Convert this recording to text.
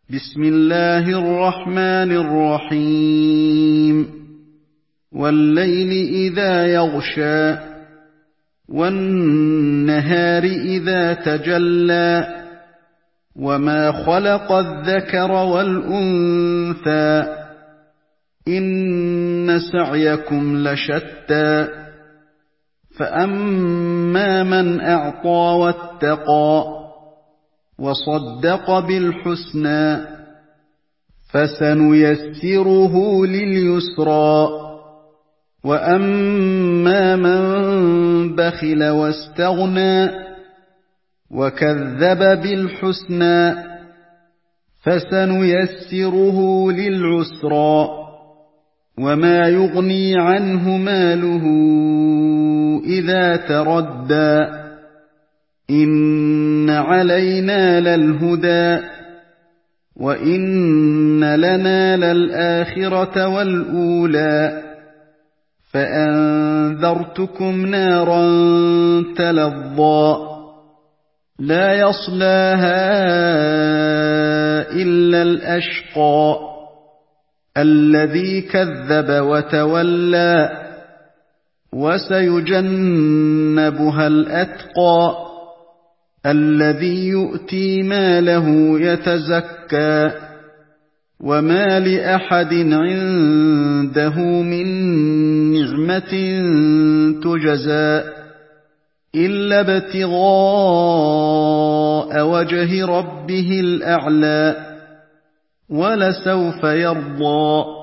بسم الله الرحمن الرحيم والليل إذا يغشى والنهار إذا تجلى وما خلق الذكر والأنثى إن سعيكم لشتى فأما من أعطى واتقى وصدق بالحسنى فسنيسره لليسرى وأما من بخل واستغنى وكذب بالحسنى فسنيسره للعسرى وما يغني عنه ماله إذا تردى إن علينا للهدى وإن لنا للآخرة والأولى فأنذرتكم نارا تلظى لا يصلاها إلا الأشقى الذي كذب وتولى وسيجنبها الأتقى الذي يؤتي ماله يتزكى وما لأحد عنده من نعمة تجزى إلا ابتغاء وجه ربه الأعلى ولسوف يرضى